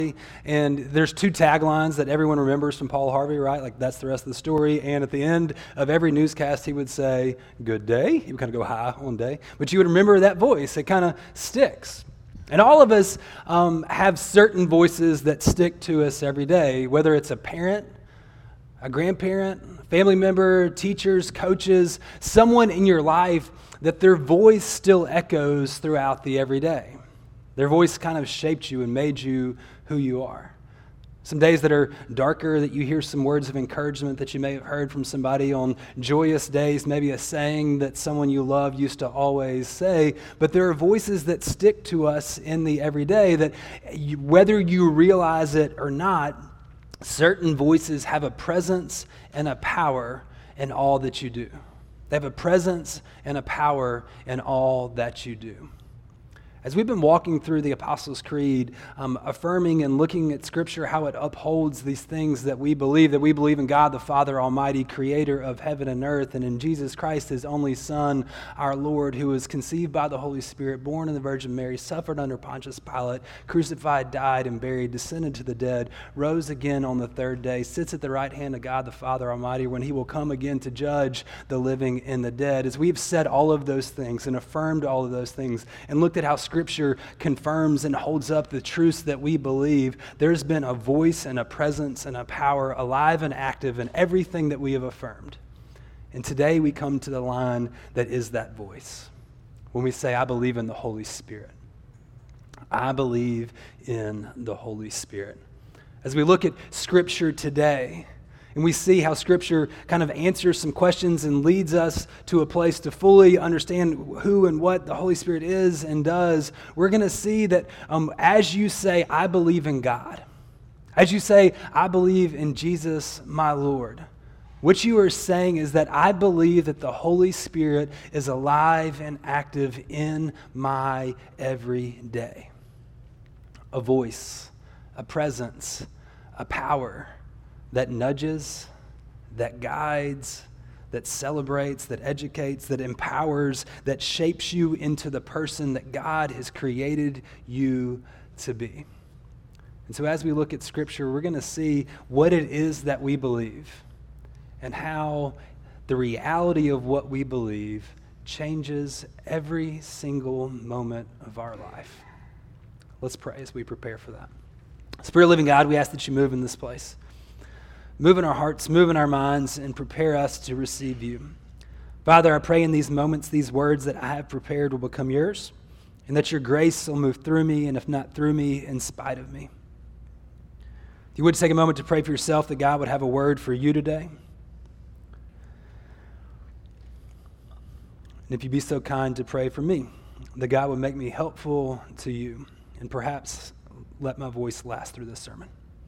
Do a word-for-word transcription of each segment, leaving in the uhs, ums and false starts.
And there's two taglines that everyone remembers from Paul Harvey, right? Like, that's the rest of the story. And at the end of every newscast, he would say, "Good day." He would kind of go high on day. But you would remember that voice. It kind of sticks. And all of us um, have certain voices that stick to us every day, whether it's a parent, a grandparent, family member, teachers, coaches, someone in your life that their voice still echoes throughout the everyday. Their voice kind of shaped you and made you who you are. Some days that are darker, that you hear some words of encouragement that you may have heard from somebody. On joyous days, maybe a saying that someone you love used to always say. But there are voices that stick to us in the everyday that you, whether you realize it or not, certain voices have a presence and a power in all that you do. They have a presence and a power in all that you do. As we've been walking through the Apostles' Creed, um, affirming and looking at Scripture, how it upholds these things that we believe, that we believe in God the Father Almighty, creator of heaven and earth, and in Jesus Christ, his only Son, our Lord, who was conceived by the Holy Spirit, born of the Virgin Mary, suffered under Pontius Pilate, crucified, died, and buried, descended to the dead, rose again on the third day, sits at the right hand of God the Father Almighty, when he will come again to judge the living and the dead. As we've said all of those things and affirmed all of those things and looked at how Scripture confirms and holds up the truths that we believe, there's been a voice and a presence and a power alive and active in everything that we have affirmed. And today we come to the line that is that voice. When we say, "I believe in the Holy Spirit." I believe in the Holy Spirit. As we look at Scripture today, and we see how Scripture kind of answers some questions and leads us to a place to fully understand who and what the Holy Spirit is and does, we're going to see that um, as you say, "I believe in God," as you say, "I believe in Jesus, my Lord," what you are saying is that I believe that the Holy Spirit is alive and active in my everyday. A voice, a presence, a power that nudges, that guides, that celebrates, that educates, that empowers, that shapes you into the person that God has created you to be. And so as we look at Scripture, we're going to see what it is that we believe and how the reality of what we believe changes every single moment of our life. Let's pray as we prepare for that. Spirit of living God, we ask that you move in this place. Move in our hearts, move in our minds, and prepare us to receive you. Father, I pray in these moments, these words that I have prepared will become yours, and that your grace will move through me, and if not through me, in spite of me. If you would take a moment to pray for yourself, that God would have a word for you today. And if you'd be so kind to pray for me, that God would make me helpful to you, and perhaps let my voice last through this sermon.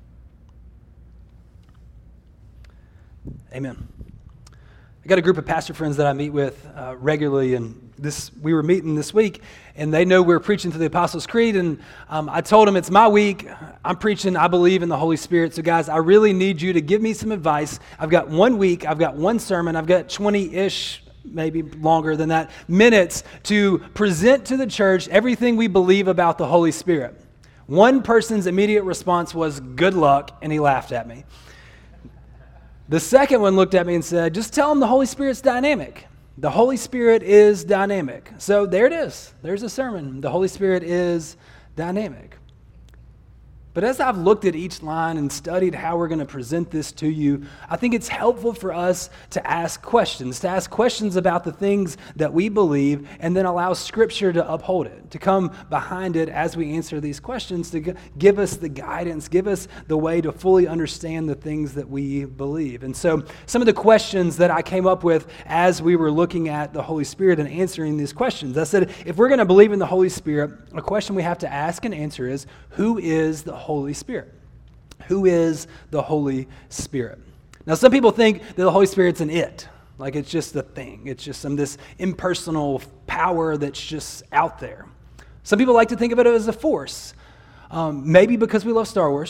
Amen. I got a group of pastor friends that I meet with uh, regularly, and this we were meeting this week, and they know we're preaching through the Apostles' Creed, and um, I told them it's my week. I'm preaching, I believe in the Holy Spirit. So guys, I really need you to give me some advice. I've got one week, I've got one sermon, I've got twenty-ish, maybe longer than that, minutes to present to the church everything we believe about the Holy Spirit. One person's immediate response was, "Good luck," and he laughed at me. The second one looked at me and said, "Just tell them the Holy Spirit's dynamic. The Holy Spirit is dynamic." So there it is. There's a sermon. The Holy Spirit is dynamic. But as I've looked at each line and studied how we're going to present this to you, I think it's helpful for us to ask questions, to ask questions about the things that we believe, and then allow Scripture to uphold it, to come behind it as we answer these questions, to g- give us the guidance, give us the way to fully understand the things that we believe. And so some of the questions that I came up with as we were looking at the Holy Spirit and answering these questions, I said, if we're going to believe in the Holy Spirit, a question we have to ask and answer is, who is the Holy Spirit? Who is the Holy Spirit? Now, some people think that the Holy Spirit's an it, like it's just a thing. It's just some this impersonal power that's just out there. Some people like to think of it as a force, um, maybe because we love Star Wars,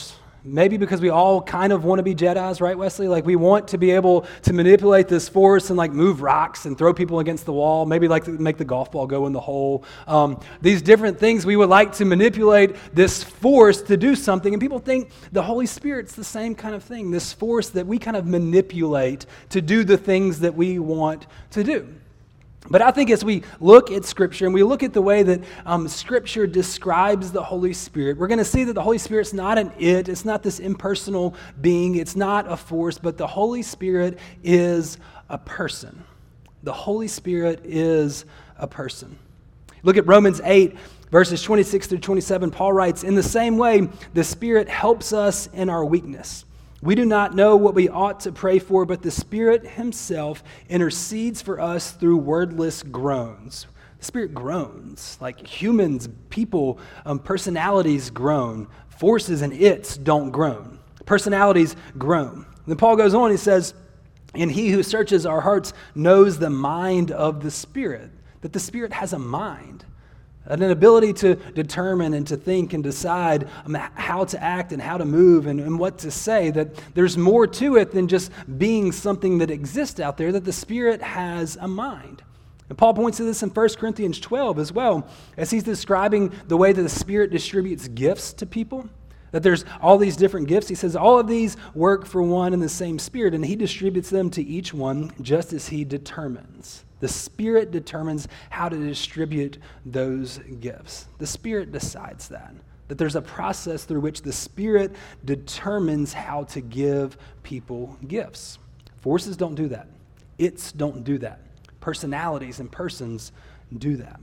Maybe because we all kind of want to be Jedis, right, Wesley? Like we want to be able to manipulate this force and like move rocks and throw people against the wall. Maybe like make the golf ball go in the hole. Um, these different things we would like to manipulate this force to do something. And people think the Holy Spirit's the same kind of thing. This force that we kind of manipulate to do the things that we want to do. But I think as we look at Scripture and we look at the way that um, Scripture describes the Holy Spirit, we're going to see that the Holy Spirit's not an it, it's not this impersonal being, it's not a force, but the Holy Spirit is a person. The Holy Spirit is a person. Look at Romans eight, verses twenty-six through twenty-seven. Paul writes, "In the same way, the Spirit helps us in our weakness. We do not know what we ought to pray for, but the Spirit himself intercedes for us through wordless groans." The Spirit groans, like humans, people, um, personalities groan. Forces and its don't groan. Personalities groan. Then Paul goes on, he says, "And he who searches our hearts knows the mind of the Spirit," that the Spirit has a mind. An ability to determine and to think and decide um, how to act and how to move and, and what to say, that there's more to it than just being something that exists out there, that the Spirit has a mind. And Paul points to this in First Corinthians twelve as well, as he's describing the way that the Spirit distributes gifts to people, that there's all these different gifts. He says all of these work for one and the same Spirit, and he distributes them to each one just as he determines. The Spirit determines how to distribute those gifts. The Spirit decides that. That there's a process through which the Spirit determines how to give people gifts. Forces don't do that. It's don't do that. Personalities and persons do that.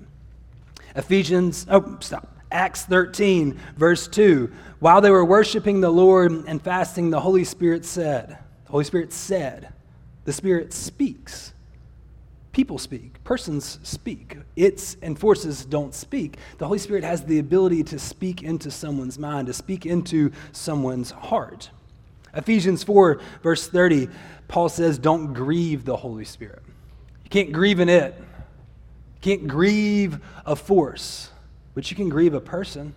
Ephesians, oh, stop. Acts thirteen, verse two. "While they were worshiping the Lord and fasting, the Holy Spirit said," the Holy Spirit said, the Spirit speaks. People speak. Persons speak. Its and forces don't speak. The Holy Spirit has the ability to speak into someone's mind, to speak into someone's heart. Ephesians four, verse thirty, Paul says, "Don't grieve the Holy Spirit." You can't grieve an it. You can't grieve a force, but you can grieve a person.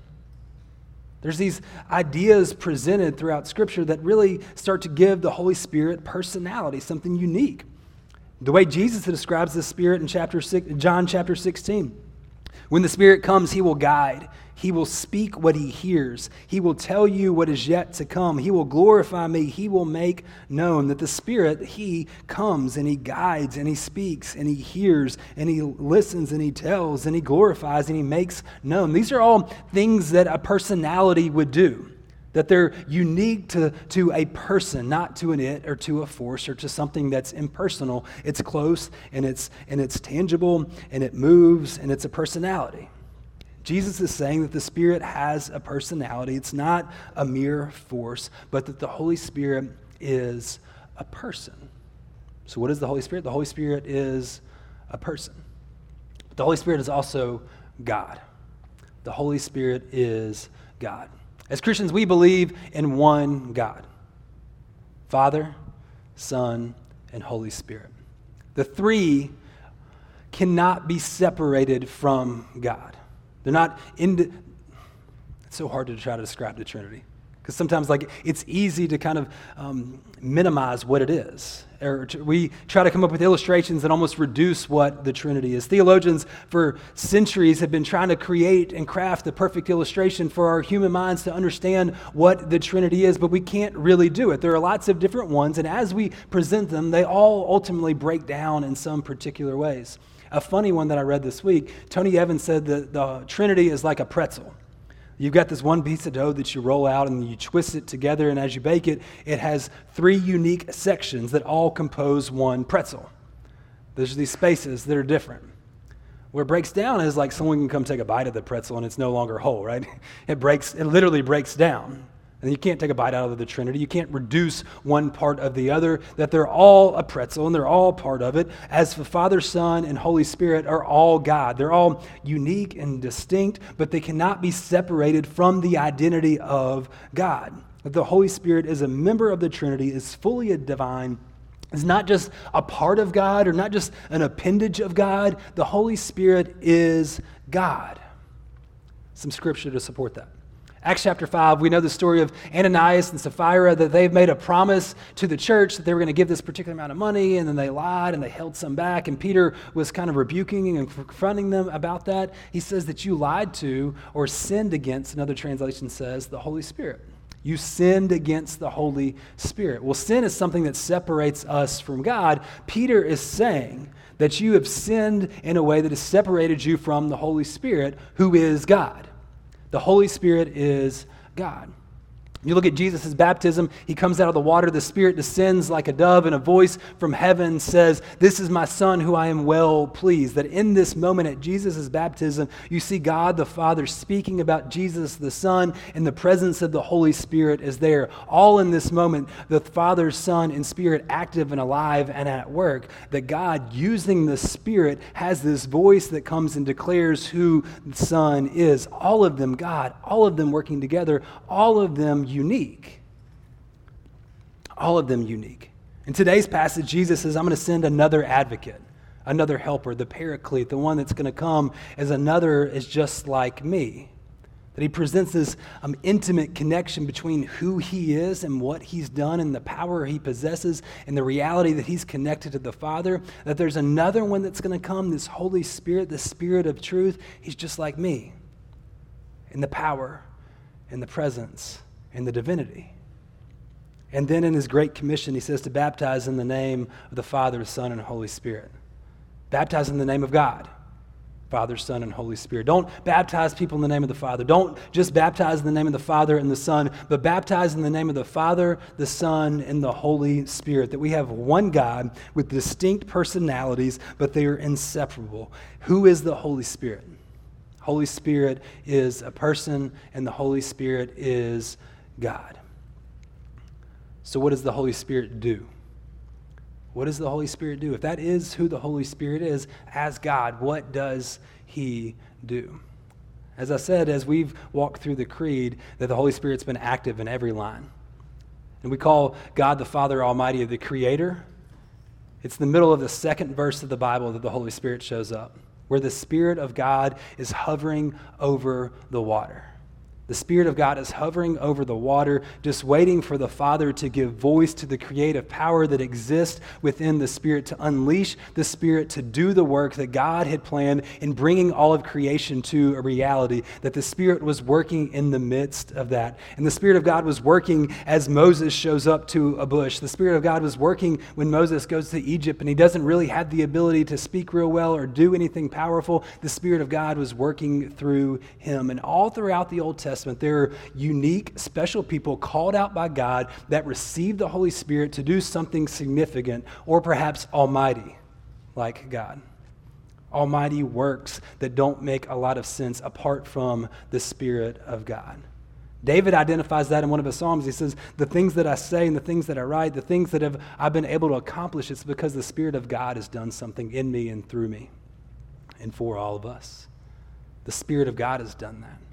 There's these ideas presented throughout Scripture that really start to give the Holy Spirit personality, something unique. The way Jesus describes the Spirit in chapter six, John chapter sixteen. "When the Spirit comes, he will guide. He will speak what he hears. He will tell you what is yet to come. He will glorify me. He will make known." That the Spirit, he comes and he guides and he speaks and he hears and he listens and he tells and he glorifies and he makes known. These are all things that a personality would do. That they're unique to, to a person, not to an it or to a force or to something that's impersonal. It's close and it's and it's tangible and it moves and it's a personality. Jesus is saying that the Spirit has a personality. It's not a mere force, but that the Holy Spirit is a person. So what is the Holy Spirit? The Holy Spirit is a person. But the Holy Spirit is also God. The Holy Spirit is God. As Christians, we believe in one God, Father, Son, and Holy Spirit. The three cannot be separated from God. They're not in. It's so hard to try to describe the Trinity because sometimes, like, it's easy to kind of um, minimize what it is. Or to, we try to come up with illustrations that almost reduce what the Trinity is. Theologians for centuries have been trying to create and craft the perfect illustration for our human minds to understand what the Trinity is, but we can't really do it. There are lots of different ones, and as we present them, they all ultimately break down in some particular ways. A funny one that I read this week, Tony Evans said that the Trinity is like a pretzel. You've got this one piece of dough that you roll out and you twist it together, and as you bake it, it has three unique sections that all compose one pretzel. There's these spaces that are different. Where it breaks down is like someone can come take a bite of the pretzel and it's no longer whole, right? It breaks, it literally breaks down. And you can't take a bite out of the Trinity. You can't reduce one part of the other, that they're all a pretzel and they're all part of it, as the Father, Son, and Holy Spirit are all God. They're all unique and distinct, but they cannot be separated from the identity of God. The Holy Spirit is a member of the Trinity, is fully a divine, is not just a part of God or not just an appendage of God. The Holy Spirit is God. Some scripture to support that. Acts chapter five, we know the story of Ananias and Sapphira, that they've made a promise to the church that they were going to give this particular amount of money, and then they lied and they held some back, and Peter was kind of rebuking and confronting them about that. He says that you lied to or sinned against, another translation says, the Holy Spirit. You sinned against the Holy Spirit. Well, sin is something that separates us from God. Peter is saying that you have sinned in a way that has separated you from the Holy Spirit, who is God. The Holy Spirit is God. You look at Jesus' baptism, he comes out of the water, the Spirit descends like a dove, and a voice from heaven says, "This is my Son who I am well pleased." That in this moment at Jesus' baptism, you see God the Father speaking about Jesus the Son, and the presence of the Holy Spirit is there. All in this moment, the Father, Son, and Spirit active and alive and at work. That God, using the Spirit, has this voice that comes and declares who the Son is. All of them God, all of them working together, all of them unique. All of them unique. In today's passage, Jesus says, I'm going to send another advocate, another helper, the Paraclete, the one that's going to come as another is just like me. That he presents this um, intimate connection between who he is and what he's done and the power he possesses and the reality that he's connected to the Father. That there's another one that's going to come, this Holy Spirit, the Spirit of truth. He's just like me in the power, in the presence, in the divinity. And then in his Great Commission, he says to baptize in the name of the Father, Son, and Holy Spirit. Baptize in the name of God, Father, Son, and Holy Spirit. Don't baptize people in the name of the Father. Don't just baptize in the name of the Father and the Son, but baptize in the name of the Father, the Son, and the Holy Spirit. That we have one God with distinct personalities, but they are inseparable. Who is the Holy Spirit? Holy Spirit is a person, and the Holy Spirit is God. So what does the Holy Spirit do? What does the Holy Spirit do? If that is who the Holy Spirit is as God, what does he do? As I said, as we've walked through the creed, that the Holy Spirit's been active in every line. And we call God the Father Almighty the Creator. It's the middle of the second verse of the Bible that the Holy Spirit shows up, where the Spirit of God is hovering over the water. The Spirit of God is hovering over the water, just waiting for the Father to give voice to the creative power that exists within the Spirit, to unleash the Spirit to do the work that God had planned in bringing all of creation to a reality, that the Spirit was working in the midst of that. And the Spirit of God was working as Moses shows up to a bush. The Spirit of God was working when Moses goes to Egypt and he doesn't really have the ability to speak real well or do anything powerful. The Spirit of God was working through him. And all throughout the Old Testament, there are unique, special people called out by God that receive the Holy Spirit to do something significant, or perhaps almighty, like God. Almighty works that don't make a lot of sense apart from the Spirit of God. David identifies that in one of his Psalms. He says, the things that I say and the things that I write, the things that have, I've been able to accomplish, it's because the Spirit of God has done something in me and through me and for all of us. The Spirit of God has done that.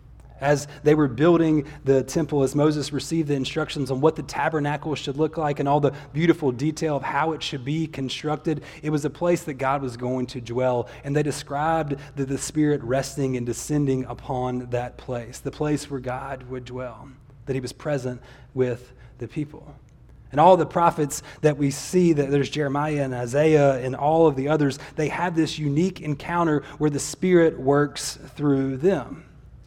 As they were building the temple, as Moses received the instructions on what the tabernacle should look like and all the beautiful detail of how it should be constructed, it was a place that God was going to dwell. And they described the, the Spirit resting and descending upon that place, the place where God would dwell, that he was present with the people. And all the prophets that we see, that there's Jeremiah and Isaiah and all of the others, they have this unique encounter where the Spirit works through them.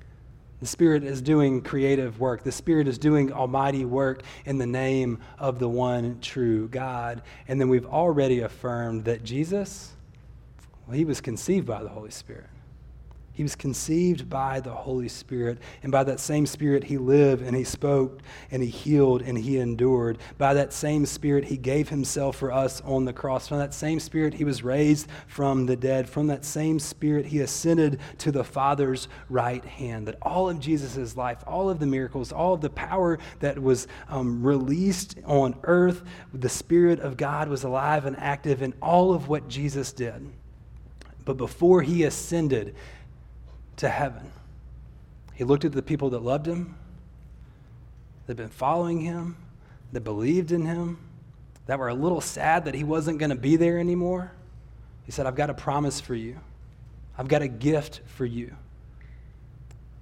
The Spirit is doing creative work. The Spirit is doing almighty work in the name of the one true God. And then we've already affirmed that Jesus, well, he was conceived by the Holy Spirit. He was conceived by the Holy Spirit, and by that same Spirit he lived and he spoke and he healed and he endured. By that same Spirit he gave himself for us on the cross. From that same Spirit he was raised from the dead. From that same Spirit he ascended to the Father's right hand. That all of Jesus' life, all of the miracles, all of the power that was um, released on earth, the Spirit of God was alive and active in all of what Jesus did. But before he ascended to heaven, he looked at the people that loved him, that had been following him, that believed in him, that were a little sad that he wasn't going to be there anymore. He said, I've got a promise for you. I've got a gift for you.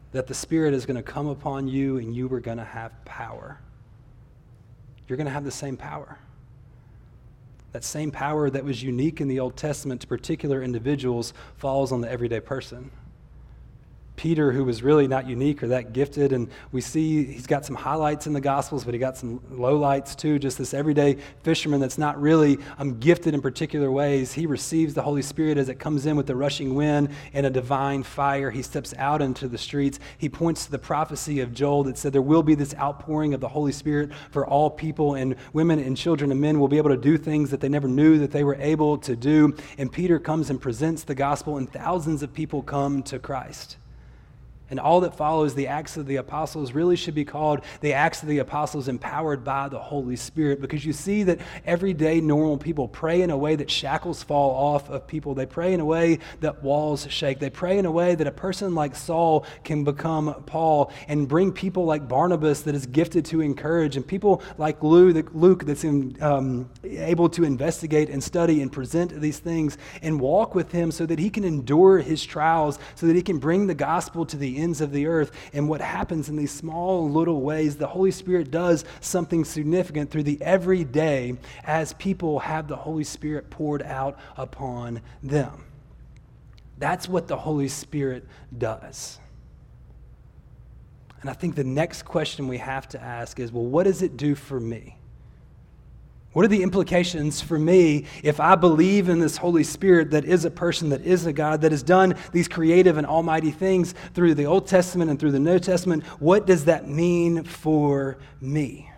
that the Spirit is going to come upon you and you are going to have power. You're going to have the same power. That same power that was unique in the Old Testament to particular individuals falls on the everyday person. Peter, who was really not unique or that gifted, and we see he's got some highlights in the Gospels, but he got some lowlights too, just this everyday fisherman that's not really um, gifted in particular ways. He receives the Holy Spirit as it comes in with the rushing wind and a divine fire. He steps out into the streets. He points to the prophecy of Joel that said there will be this outpouring of the Holy Spirit for all people, and women and children and men will be able to do things that they never knew that they were able to do. And Peter comes and presents the gospel, and thousands of people come to Christ. And all that follows, the Acts of the Apostles, really should be called the Acts of the Apostles empowered by the Holy Spirit, because you see that everyday normal people pray in a way that shackles fall off of people. They pray in a way that walls shake. They pray in a way that a person like Saul can become Paul, and bring people like Barnabas that is gifted to encourage, and people like Luke that's in, um, able to investigate and study and present these things and walk with him so that he can endure his trials, so that he can bring the gospel to the ends of the earth. And what happens in these small little ways, the Holy Spirit does something significant through the everyday as people have the Holy Spirit poured out upon them. That's what the Holy Spirit does. And I think the next question we have to ask is, well, what does it do for me? What are the implications for me if I believe in this Holy Spirit that is a person, that is a God, that has done these creative and almighty things through the Old Testament and through the New Testament? What does that mean for me?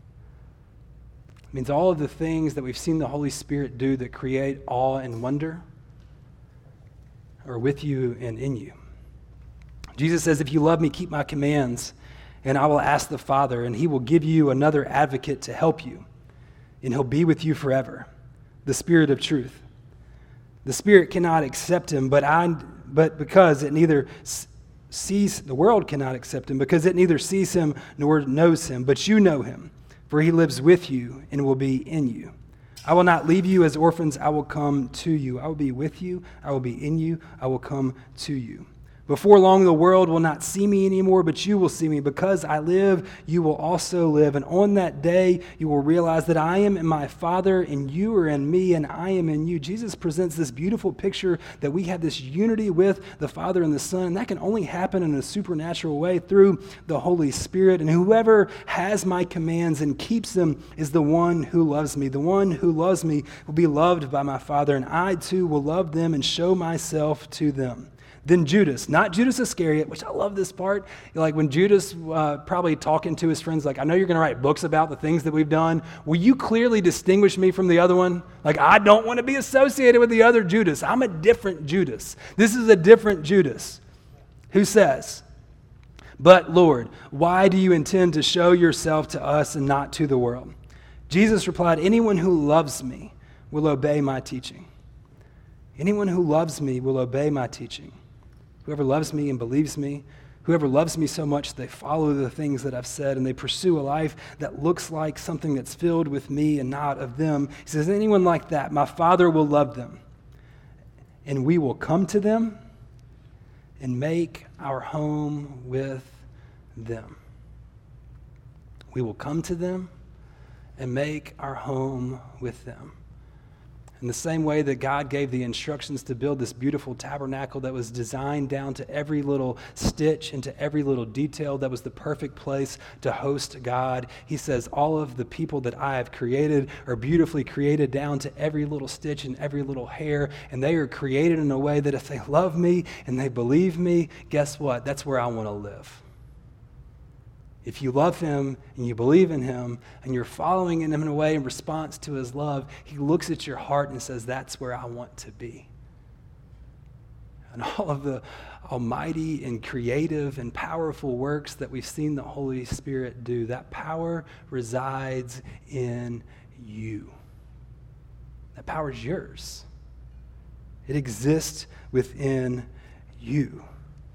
It means all of the things that we've seen the Holy Spirit do that create awe and wonder are with you and in you. Jesus says, if you love me, keep my commands, and I will ask the Father, and he will give you another advocate to help you. And he'll be with you forever, the Spirit of truth. The Spirit cannot accept him, but I, but because it neither sees, the world cannot accept him, because it neither sees him nor knows him. But you know him, for he lives with you and will be in you. I will not leave you as orphans. I will come to you. I will be with you. I will be in you. I will come to you. Before long, the world will not see me anymore, but you will see me. Because I live, you will also live. And on that day, you will realize that I am in my Father, and you are in me, and I am in you. Jesus presents this beautiful picture that we have this unity with the Father and the Son, and that can only happen in a supernatural way through the Holy Spirit. And whoever has my commands and keeps them is the one who loves me. The one who loves me will be loved by my Father, and I too will love them and show myself to them. Then Judas, not Judas Iscariot, which I love this part. Like when Judas uh, probably talking to his friends, like, I know you're going to write books about the things that we've done. Will you clearly distinguish me from the other one? Like, I don't want to be associated with the other Judas. I'm a different Judas. This is a different Judas. Who says, but Lord, why do you intend to show yourself to us and not to the world? Jesus replied, anyone who loves me will obey my teaching. Anyone who loves me will obey my teaching. Whoever loves me and believes me, whoever loves me so much they follow the things that I've said, and they pursue a life that looks like something that's filled with me and not of them. He says, anyone like that, my Father will love them, and we will come to them and make our home with them. We will come to them and make our home with them. In the same way that God gave the instructions to build this beautiful tabernacle that was designed down to every little stitch and to every little detail, that was the perfect place to host God. He says, all of the people that I have created are beautifully created down to every little stitch and every little hair, and they are created in a way that if they love me and they believe me, guess what? That's where I want to live. If you love him and you believe in him and you're following him in a way in response to his love, he looks at your heart and says, that's where I want to be. And all of the almighty and creative and powerful works that we've seen the Holy Spirit do, that power resides in you. That power is yours. It exists within you.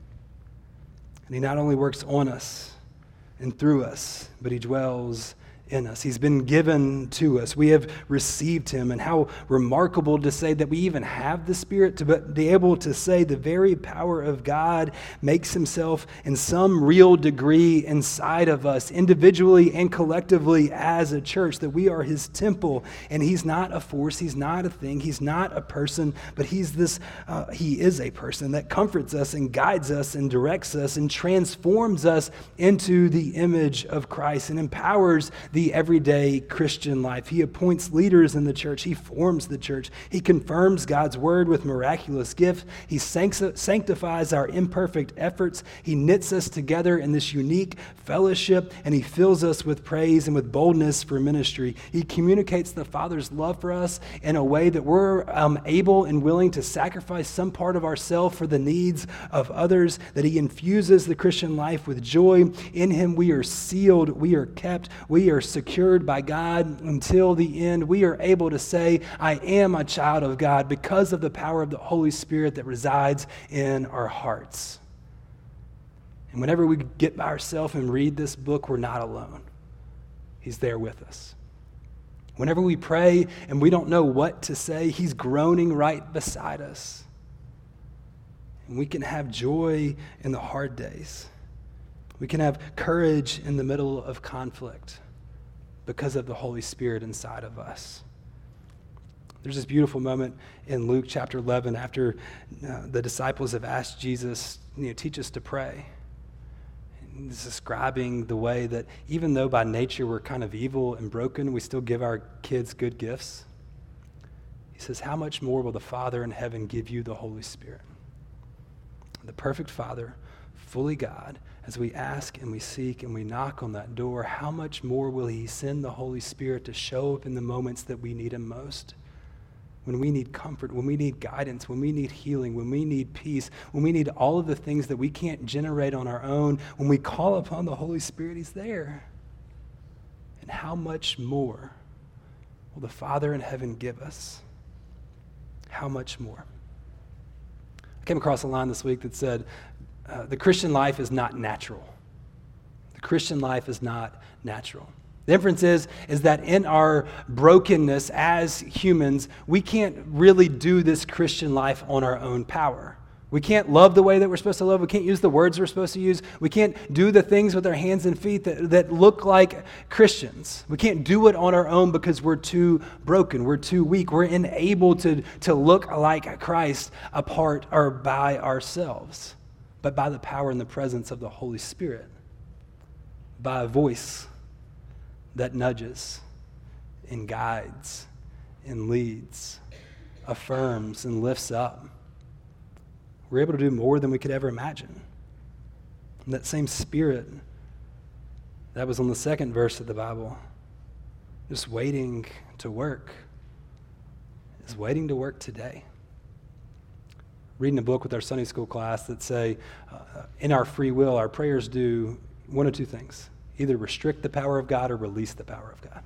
And he not only works on us and through us, but he dwells in us. He's been given to us. We have received him. And how remarkable to say that we even have the Spirit, to be able to say the very power of God makes himself in some real degree inside of us, individually and collectively as a church, that we are his temple. And he's not a force, he's not a thing, he's not a person, but he's this, uh, he is a person that comforts us and guides us and directs us and transforms us into the image of Christ and empowers the The everyday Christian life. He appoints leaders in the church. He forms the church. He confirms God's word with miraculous gifts. He sanctifies our imperfect efforts. He knits us together in this unique fellowship, and he fills us with praise and with boldness for ministry. He communicates the Father's love for us in a way that we're um, able and willing to sacrifice some part of ourselves for the needs of others, that he infuses the Christian life with joy. In him we are sealed, we are kept, we are secured by God until the end. We are able to say, I am a child of God because of the power of the Holy Spirit that resides in our hearts. And whenever we get by ourselves and read this book, we're not alone. He's there with us. Whenever we pray and we don't know what to say, he's groaning right beside us. And we can have joy in the hard days. We can have courage in the middle of conflict, because of the Holy Spirit inside of us. There's this beautiful moment in Luke chapter eleven after uh, the disciples have asked Jesus, you know, teach us to pray. And he's describing the way that even though by nature we're kind of evil and broken, we still give our kids good gifts. He says, how much more will the Father in heaven give you the Holy Spirit? The perfect Father, fully God, as we ask and we seek and we knock on that door, how much more will he send the Holy Spirit to show up in the moments that we need him most? When we need comfort, when we need guidance, when we need healing, when we need peace, when we need all of the things that we can't generate on our own, when we call upon the Holy Spirit, he's there. And how much more will the Father in heaven give us? How much more? I came across a line this week that said, Uh, the Christian life is not natural. The Christian life is not natural. The inference is, is that in our brokenness as humans, we can't really do this Christian life on our own power. We can't love the way that we're supposed to love. We can't use the words we're supposed to use. We can't do the things with our hands and feet that, that look like Christians. We can't do it on our own because we're too broken. We're too weak. We're unable to, to look like Christ apart or by ourselves, but by the power and the presence of the Holy Spirit, by a voice that nudges and guides and leads, affirms and lifts up. We're able to do more than we could ever imagine. And that same Spirit that was on the second verse of the Bible, just waiting to work, is waiting to work today. Reading a book with our Sunday school class that say, uh, in our free will, our prayers do one of two things. Either restrict the power of God or release the power of God.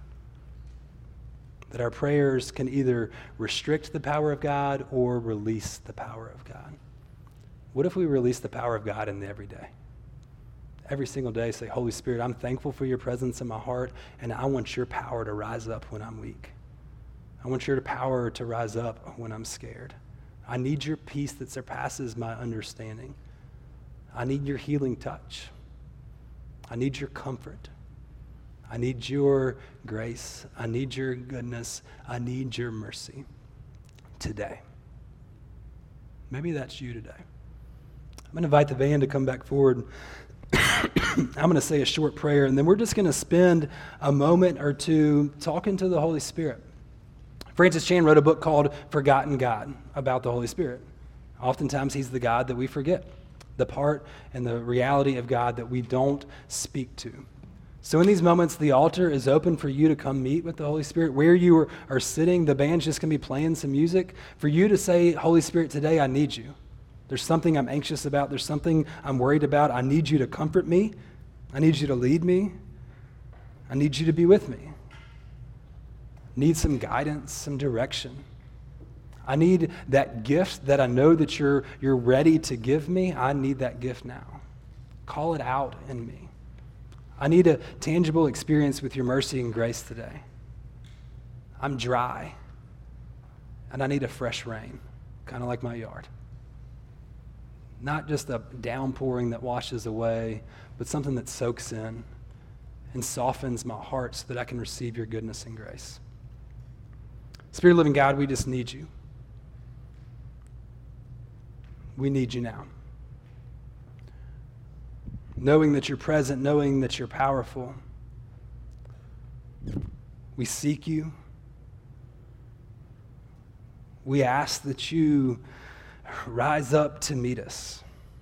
That our prayers can either restrict the power of God or release the power of God. What if we release the power of God in the everyday? Every single day say, Holy Spirit, I'm thankful for your presence in my heart, and I want your power to rise up when I'm weak. I want your power to rise up when I'm scared. I need your peace that surpasses my understanding. I need your healing touch. I need your comfort. I need your grace. I need your goodness. I need your mercy today. Maybe that's you today. I'm going to invite the band to come back forward. I'm going to say a short prayer, and then we're just going to spend a moment or two talking to the Holy Spirit. Francis Chan wrote a book called Forgotten God about the Holy Spirit. Oftentimes he's the God that we forget, the part and the reality of God that we don't speak to. So in these moments, the altar is open for you to come meet with the Holy Spirit. Where you are, are sitting, the band's just going to be playing some music. For you to say, Holy Spirit, today I need you. There's something I'm anxious about. There's something I'm worried about. I need you to comfort me. I need you to lead me. I need you to be with me. Need some guidance, some direction. I need that gift that I know that you're, you're ready to give me. I need that gift now. Call it out in me. I need a tangible experience with your mercy and grace today. I'm dry, and I need a fresh rain, kind of like my yard. Not just a downpouring that washes away, but something that soaks in and softens my heart so that I can receive your goodness and grace. Spirit of the living God, we just need you. We need you now. Knowing that you're present, knowing that you're powerful, we seek you. We ask that you rise up to meet us.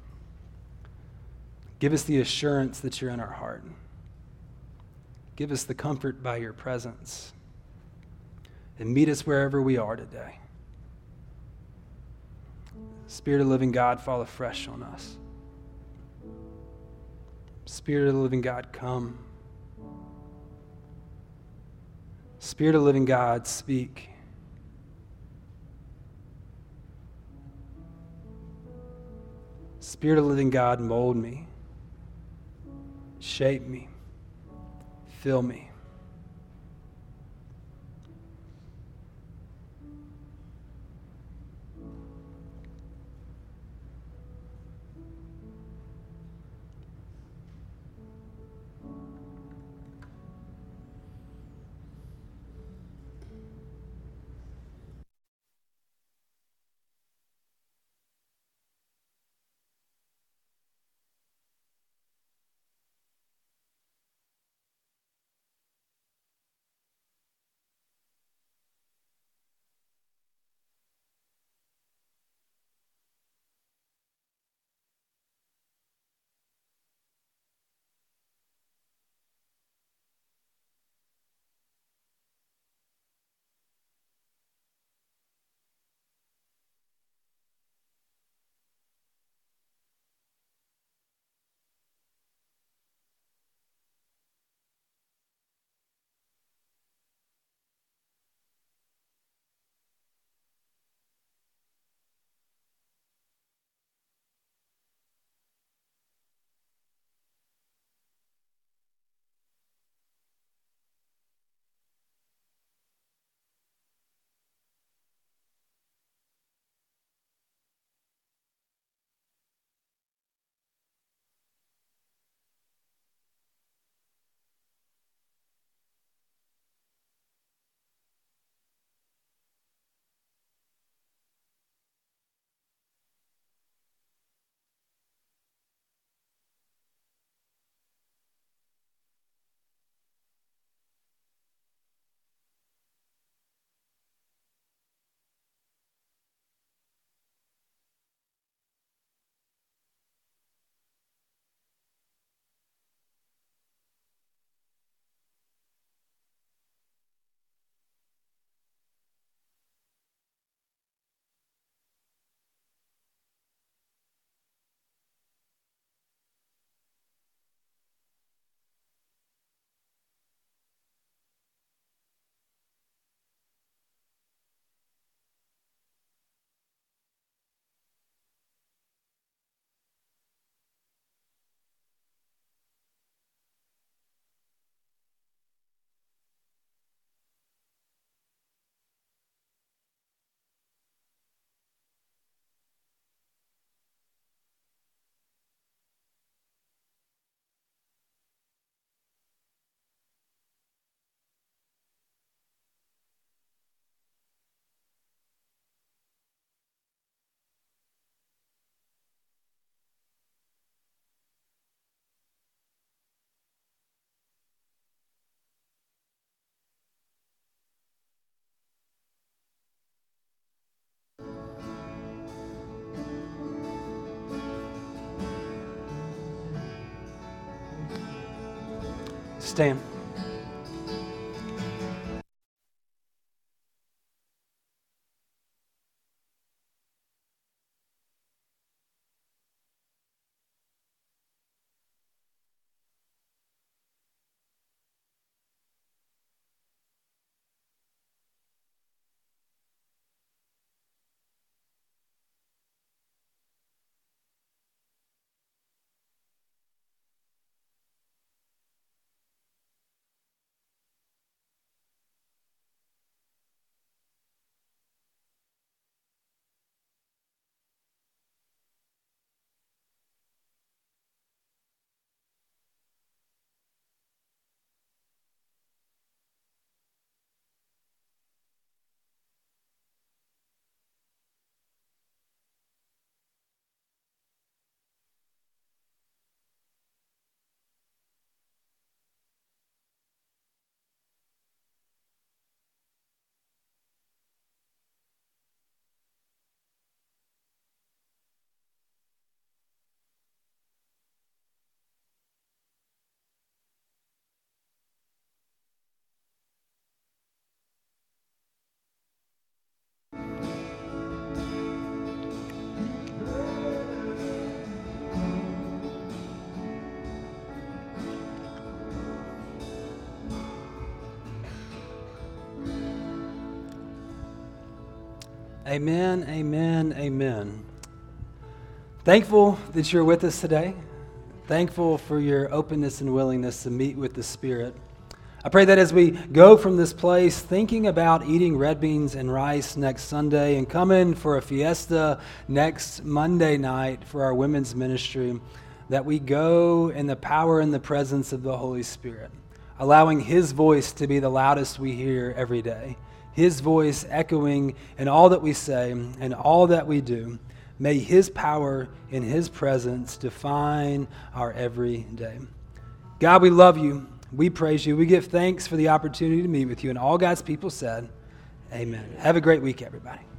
Give us the assurance that you're in our heart. Give us the comfort by your presence. And meet us wherever we are today. Spirit of the living God, fall afresh on us. Spirit of the living God, come. Spirit of the living God, speak. Spirit of the living God, mold me, shape me, fill me. Stand. Amen, amen, amen. Thankful that you're with us today. Thankful for your openness and willingness to meet with the Spirit. I pray that as we go from this place thinking about eating red beans and rice next Sunday and coming for a fiesta next Monday night for our women's ministry, that we go in the power and the presence of the Holy Spirit, allowing His voice to be the loudest we hear every day, His voice echoing in all that we say and all that we do. May His power and His presence define our every day. God, we love you. We praise you. We give thanks for the opportunity to meet with you. And all God's people said, amen. Have a great week, everybody.